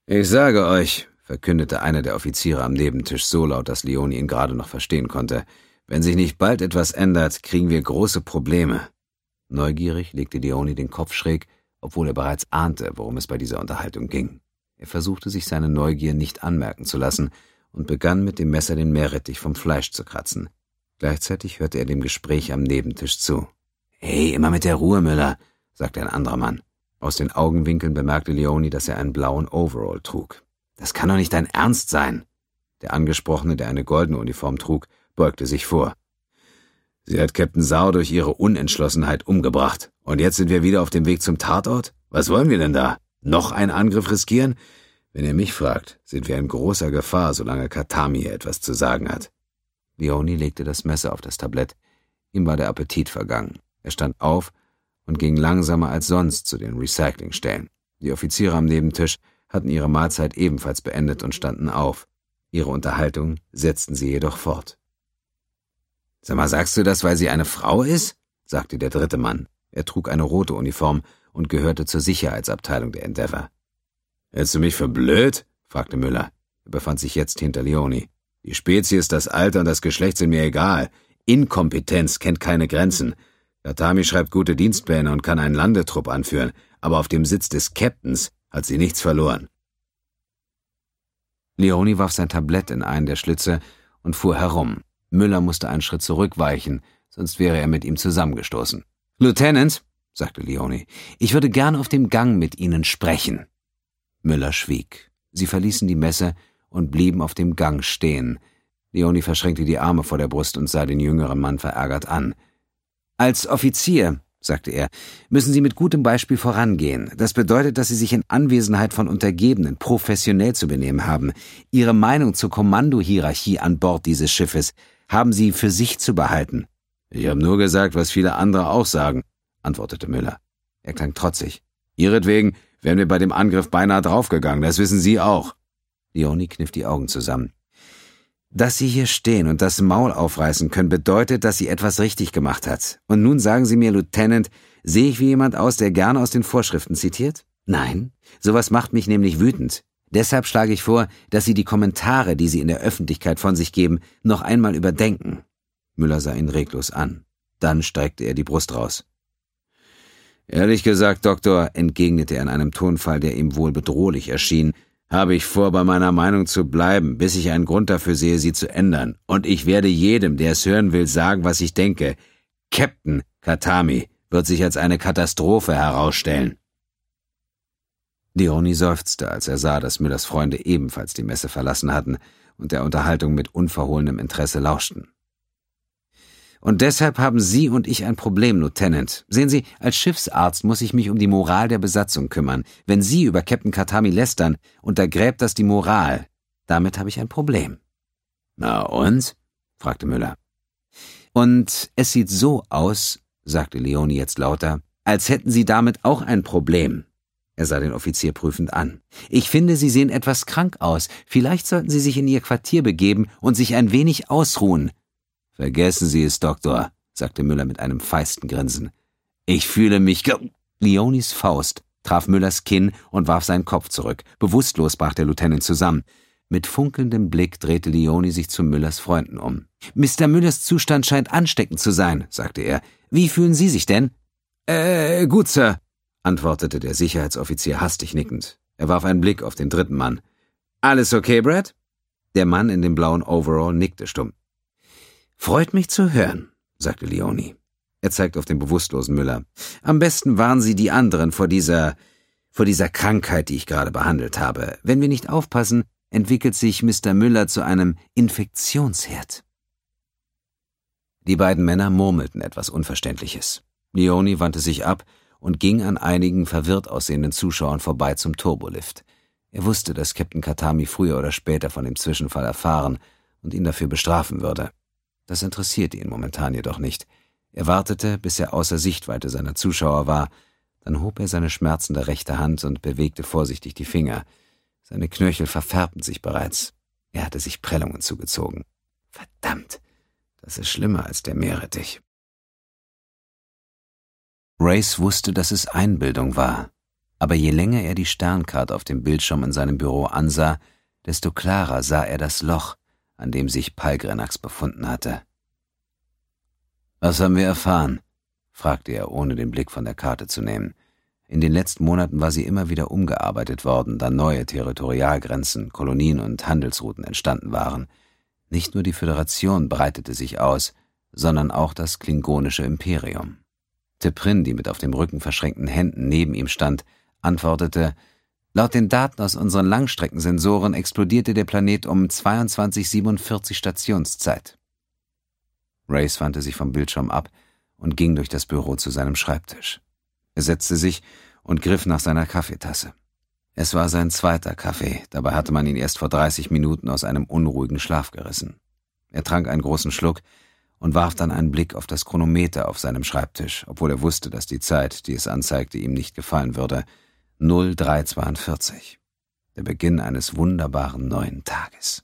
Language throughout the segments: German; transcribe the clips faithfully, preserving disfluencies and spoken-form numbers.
Ich sage euch, verkündete einer der Offiziere am Nebentisch so laut, dass Leone ihn gerade noch verstehen konnte, wenn sich nicht bald etwas ändert, kriegen wir große Probleme. Neugierig legte Leone den Kopf schräg, obwohl er bereits ahnte, worum es bei dieser Unterhaltung ging. Er versuchte, sich seine Neugier nicht anmerken zu lassen und begann mit dem Messer den Meerrettich vom Fleisch zu kratzen. Gleichzeitig hörte er dem Gespräch am Nebentisch zu. »Hey, immer mit der Ruhe, Müller«, sagte ein anderer Mann. Aus den Augenwinkeln bemerkte Leone, dass er einen blauen Overall trug. »Das kann doch nicht dein Ernst sein!« Der Angesprochene, der eine goldene Uniform trug, beugte sich vor. »Sie hat Captain Sau durch ihre Unentschlossenheit umgebracht. Und jetzt sind wir wieder auf dem Weg zum Tatort? Was wollen wir denn da? Noch einen Angriff riskieren? Wenn ihr mich fragt, sind wir in großer Gefahr, solange Katami hier etwas zu sagen hat.« Leone legte das Messer auf das Tablett. Ihm war der Appetit vergangen. Er stand auf und ging langsamer als sonst zu den Recyclingstellen. Die Offiziere am Nebentisch hatten ihre Mahlzeit ebenfalls beendet und standen auf. Ihre Unterhaltung setzten sie jedoch fort. »Sag mal, sagst du das, weil sie eine Frau ist?« sagte der dritte Mann. Er trug eine rote Uniform und gehörte zur Sicherheitsabteilung der Endeavour. »Hältst du mich für blöd?« fragte Müller. Er befand sich jetzt hinter Leone. »Die Spezies, das Alter und das Geschlecht sind mir egal. Inkompetenz kennt keine Grenzen. Katami schreibt gute Dienstpläne und kann einen Landetrupp anführen, aber auf dem Sitz des Captains hat sie nichts verloren.« Leone warf sein Tablett in einen der Schlitze und fuhr herum. Müller musste einen Schritt zurückweichen, sonst wäre er mit ihm zusammengestoßen. »Lieutenant«, sagte Leone, »ich würde gern auf dem Gang mit Ihnen sprechen.« Müller schwieg. Sie verließen die Messe und blieben auf dem Gang stehen. Leone verschränkte die Arme vor der Brust und sah den jüngeren Mann verärgert an. »Als Offizier«, sagte er, »müssen Sie mit gutem Beispiel vorangehen. Das bedeutet, dass Sie sich in Anwesenheit von Untergebenen professionell zu benehmen haben. Ihre Meinung zur Kommandohierarchie an Bord dieses Schiffes haben Sie für sich zu behalten.« »Ich habe nur gesagt, was viele andere auch sagen«, antwortete Müller. Er klang trotzig. »Ihretwegen wären wir bei dem Angriff beinahe draufgegangen, das wissen Sie auch.« Leone kniff die Augen zusammen. »Dass Sie hier stehen und das Maul aufreißen können, bedeutet, dass sie etwas richtig gemacht hat. Und nun sagen Sie mir, Lieutenant, sehe ich wie jemand aus, der gerne aus den Vorschriften zitiert? Nein, sowas macht mich nämlich wütend. Deshalb schlage ich vor, dass Sie die Kommentare, die Sie in der Öffentlichkeit von sich geben, noch einmal überdenken.« Müller sah ihn reglos an. Dann streckte er die Brust raus. »Ehrlich gesagt, Doktor«, entgegnete er in einem Tonfall, der ihm wohl bedrohlich erschien, »habe ich vor, bei meiner Meinung zu bleiben, bis ich einen Grund dafür sehe, sie zu ändern. Und ich werde jedem, der es hören will, sagen, was ich denke. Captain Katami wird sich als eine Katastrophe herausstellen.« Leone seufzte, als er sah, dass Müllers Freunde ebenfalls die Messe verlassen hatten und der Unterhaltung mit unverhohlenem Interesse lauschten. »Und deshalb haben Sie und ich ein Problem, Lieutenant. Sehen Sie, als Schiffsarzt muss ich mich um die Moral der Besatzung kümmern. Wenn Sie über Captain Katami lästern, untergräbt das die Moral. Damit habe ich ein Problem.« »Na und?« fragte Müller. »Und es sieht so aus«, sagte Leone jetzt lauter, »als hätten Sie damit auch ein Problem.« Er sah den Offizier prüfend an. »Ich finde, Sie sehen etwas krank aus. Vielleicht sollten Sie sich in Ihr Quartier begeben und sich ein wenig ausruhen.« »Vergessen Sie es, Doktor«, sagte Müller mit einem feisten Grinsen. »Ich fühle mich ge...« Leones Faust traf Müllers Kinn und warf seinen Kopf zurück. Bewusstlos brach der Lieutenant zusammen. Mit funkelndem Blick drehte Leone sich zu Müllers Freunden um. »Mister Müllers Zustand scheint ansteckend zu sein«, sagte er. »Wie fühlen Sie sich denn?« »Äh, gut, Sir«, antwortete der Sicherheitsoffizier hastig nickend. Er warf einen Blick auf den dritten Mann. »Alles okay, Brad?« Der Mann in dem blauen Overall nickte stumm. »Freut mich zu hören«, sagte Leone. Er zeigte auf den bewusstlosen Müller. »Am besten warnen Sie die anderen vor dieser, vor dieser Krankheit, die ich gerade behandelt habe. Wenn wir nicht aufpassen, entwickelt sich Mister Müller zu einem Infektionsherd.« Die beiden Männer murmelten etwas Unverständliches. Leone wandte sich ab und ging an einigen verwirrt aussehenden Zuschauern vorbei zum Turbolift. Er wusste, dass Captain Katami früher oder später von dem Zwischenfall erfahren und ihn dafür bestrafen würde. Das interessierte ihn momentan jedoch nicht. Er wartete, bis er außer Sichtweite seiner Zuschauer war, dann hob er seine schmerzende rechte Hand und bewegte vorsichtig die Finger. Seine Knöchel verfärbten sich bereits. Er hatte sich Prellungen zugezogen. Verdammt, das ist schlimmer als der Meerrettich. Race wusste, dass es Einbildung war. Aber je länger er die Sternkarte auf dem Bildschirm in seinem Büro ansah, desto klarer sah er das Loch, an dem sich Palgrenax befunden hatte. »Was haben wir erfahren?« fragte er, ohne den Blick von der Karte zu nehmen. In den letzten Monaten war sie immer wieder umgearbeitet worden, da neue Territorialgrenzen, Kolonien und Handelsrouten entstanden waren. Nicht nur die Föderation breitete sich aus, sondern auch das klingonische Imperium. T'Prin, die mit auf dem Rücken verschränkten Händen neben ihm stand, antwortete: »Laut den Daten aus unseren Langstreckensensoren explodierte der Planet um zweiundzwanzig Uhr siebenundvierzig Stationszeit.« Race wandte sich vom Bildschirm ab und ging durch das Büro zu seinem Schreibtisch. Er setzte sich und griff nach seiner Kaffeetasse. Es war sein zweiter Kaffee, dabei hatte man ihn erst vor dreißig Minuten aus einem unruhigen Schlaf gerissen. Er trank einen großen Schluck und warf dann einen Blick auf das Chronometer auf seinem Schreibtisch, obwohl er wusste, dass die Zeit, die es anzeigte, ihm nicht gefallen würde. null drei zweiundvierzig. Der Beginn eines wunderbaren neuen Tages.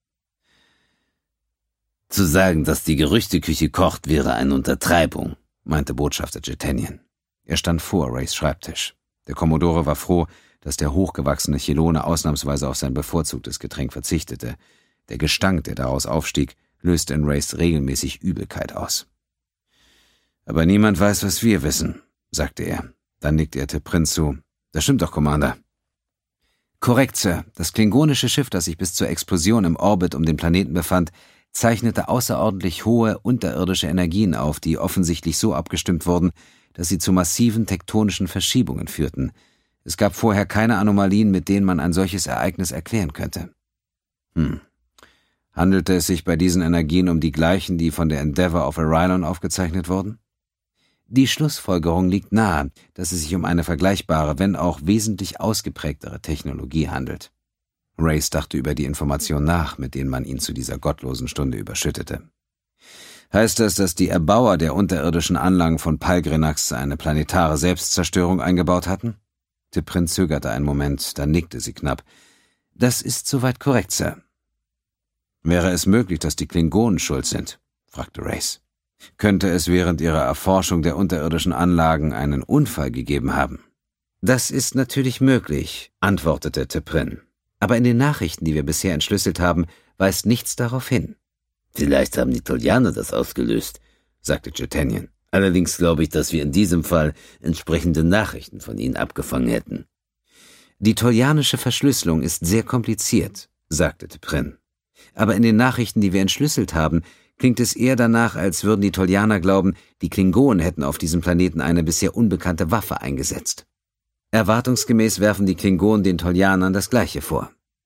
»Zu sagen, dass die Gerüchteküche kocht, wäre eine Untertreibung«, meinte Botschafter Jetanien. Er stand vor Rays Schreibtisch. Der Kommodore war froh, dass der hochgewachsene Chelone ausnahmsweise auf sein bevorzugtes Getränk verzichtete. Der Gestank, der daraus aufstieg, löste in Race regelmäßig Übelkeit aus. »Aber niemand weiß, was wir wissen«, sagte er. Dann nickte er T'Prin zu. »Das stimmt doch, Commander.« »Korrekt, Sir. Das klingonische Schiff, das sich bis zur Explosion im Orbit um den Planeten befand, zeichnete außerordentlich hohe unterirdische Energien auf, die offensichtlich so abgestimmt wurden, dass sie zu massiven tektonischen Verschiebungen führten. Es gab vorher keine Anomalien, mit denen man ein solches Ereignis erklären könnte.« Hm. Handelte es sich bei diesen Energien um die gleichen, die von der Endeavour auf Arylon aufgezeichnet wurden? Die Schlussfolgerung liegt nahe, dass es sich um eine vergleichbare, wenn auch wesentlich ausgeprägtere Technologie handelt. Race dachte über die Information nach, mit denen man ihn zu dieser gottlosen Stunde überschüttete. »Heißt das, dass die Erbauer der unterirdischen Anlagen von Palgrenax eine planetare Selbstzerstörung eingebaut hatten?« T'Prin zögerte einen Moment, dann nickte sie knapp. »Das ist soweit korrekt, Sir.« »Wäre es möglich, dass die Klingonen schuld sind?« fragte Race. »Könnte es während ihrer Erforschung der unterirdischen Anlagen einen Unfall gegeben haben?« »Das ist natürlich möglich«, antwortete T'Prin. »Aber in den Nachrichten, die wir bisher entschlüsselt haben, weist nichts darauf hin.« »Vielleicht haben die Tolianer das ausgelöst«, sagte Jetanien. »Allerdings glaube ich, dass wir in diesem Fall entsprechende Nachrichten von ihnen abgefangen hätten.« »Die tolianische Verschlüsselung ist sehr kompliziert«, sagte T'Prin. »Aber in den Nachrichten, die wir entschlüsselt haben, klingt es eher danach, als würden die Tolianer glauben, die Klingonen hätten auf diesem Planeten eine bisher unbekannte Waffe eingesetzt. Erwartungsgemäß werfen die Klingonen den Tolianern das Gleiche vor.«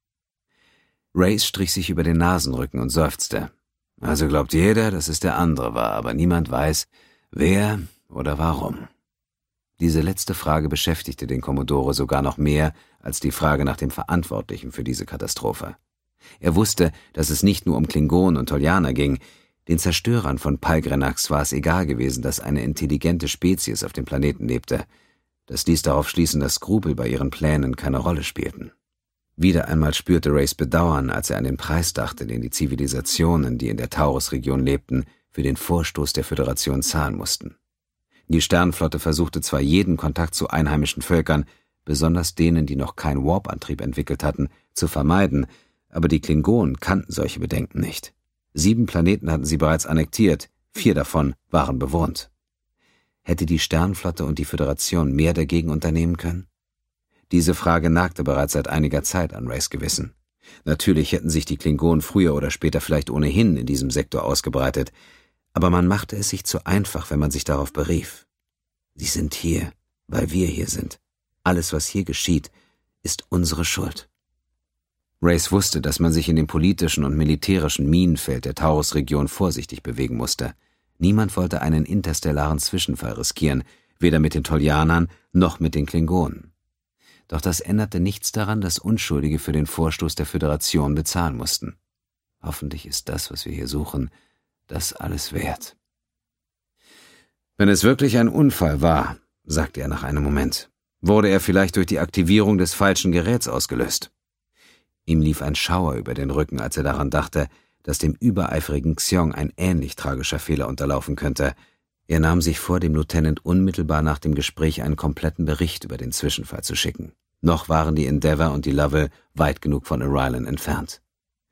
Race strich sich über den Nasenrücken und seufzte. »Also glaubt jeder, dass es der andere war, aber niemand weiß, wer oder warum.« Diese letzte Frage beschäftigte den Kommodore sogar noch mehr als die Frage nach dem Verantwortlichen für diese Katastrophe. Er wusste, dass es nicht nur um Klingonen und Tolianer ging. Den Zerstörern von Palgrenax war es egal gewesen, dass eine intelligente Spezies auf dem Planeten lebte. Das ließ darauf schließen, dass Skrupel bei ihren Plänen keine Rolle spielten. Wieder einmal spürte Race Bedauern, als er an den Preis dachte, den die Zivilisationen, die in der Taurus-Region lebten, für den Vorstoß der Föderation zahlen mussten. Die Sternenflotte versuchte zwar jeden Kontakt zu einheimischen Völkern, besonders denen, die noch keinen Warp-Antrieb entwickelt hatten, zu vermeiden, aber die Klingonen kannten solche Bedenken nicht. Sieben Planeten hatten sie bereits annektiert, vier davon waren bewohnt. Hätte die Sternenflotte und die Föderation mehr dagegen unternehmen können? Diese Frage nagte bereits seit einiger Zeit an Rays Gewissen. Natürlich hätten sich die Klingonen früher oder später vielleicht ohnehin in diesem Sektor ausgebreitet, aber man machte es sich zu einfach, wenn man sich darauf berief. Sie sind hier, weil wir hier sind. Alles, was hier geschieht, ist unsere Schuld. Race wusste, dass man sich in dem politischen und militärischen Minenfeld der Taurus-Region vorsichtig bewegen musste. Niemand wollte einen interstellaren Zwischenfall riskieren, weder mit den Tolianern noch mit den Klingonen. Doch das änderte nichts daran, dass Unschuldige für den Vorstoß der Föderation bezahlen mussten. Hoffentlich ist das, was wir hier suchen, das alles wert. »Wenn es wirklich ein Unfall war«, sagte er nach einem Moment, »wurde er vielleicht durch die Aktivierung des falschen Geräts ausgelöst.« Ihm lief ein Schauer über den Rücken, als er daran dachte, dass dem übereifrigen Xiong ein ähnlich tragischer Fehler unterlaufen könnte. Er nahm sich vor, dem Lieutenant unmittelbar nach dem Gespräch einen kompletten Bericht über den Zwischenfall zu schicken. Noch waren die Endeavour und die Lovell weit genug von Arrilan entfernt.